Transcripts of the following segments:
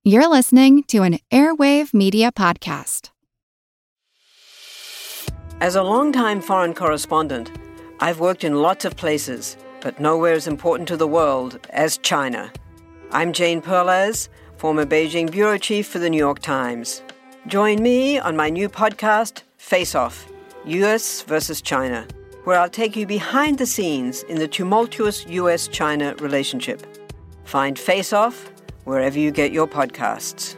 You're listening to an Airwave Media Podcast. As a longtime foreign correspondent, I've worked in lots of places, but nowhere as important to the world as China. I'm Jane Perlez, former Beijing bureau chief for the New York Times. Join me on my new podcast, Face Off, U.S. versus China, where I'll take you behind the scenes in the tumultuous U.S.-China relationship. Find Face Off wherever you get your podcasts.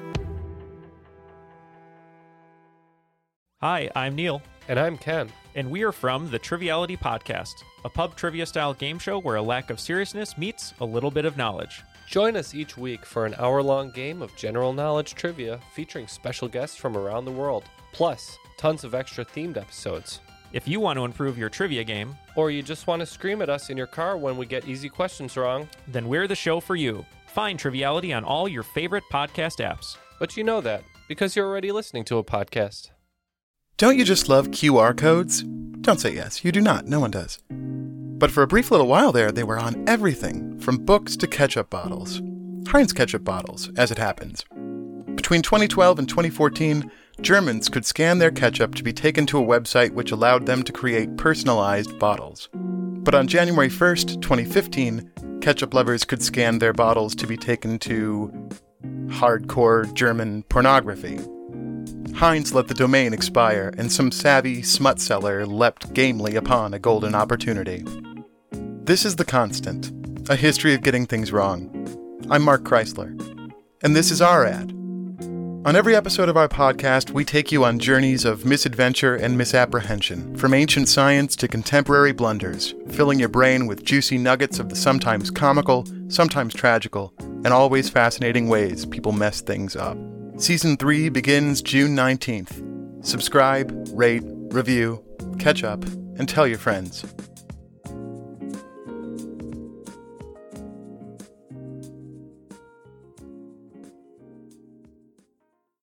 Hi, I'm Neil. And I'm Ken. And we are from the Triviality Podcast, a pub trivia-style game show where a lack of seriousness meets a little bit of knowledge. Join us each week for an hour-long game of general knowledge trivia featuring special guests from around the world, plus tons of extra themed episodes. If you want to improve your trivia game, or you just want to scream at us in your car when we get easy questions wrong, then we're the show for you. Find Triviality on all your favorite podcast apps. But you know that, because you're already listening to a podcast. Don't you just love QR codes? Don't say yes, you do not. No one does. But for a brief little while there, they were on everything, from books to ketchup bottles. Heinz ketchup bottles, as it happens. Between 2012 and 2014, Germans could scan their ketchup to be taken to a website which allowed them to create personalized bottles. But on January 1st, 2015, ketchup lovers could scan their bottles to be taken to hardcore German pornography. Heinz let the domain expire, and some savvy smut seller leapt gamely upon a golden opportunity. This is The Constant, a history of getting things wrong. I'm Mark Chrysler, and this is our ad. On every episode of our podcast, we take you on journeys of misadventure and misapprehension, from ancient science to contemporary blunders, filling your brain with juicy nuggets of the sometimes comical, sometimes tragical, and always fascinating ways people mess things up. Season 3 begins June 19th. Subscribe, rate, review, catch up, and tell your friends.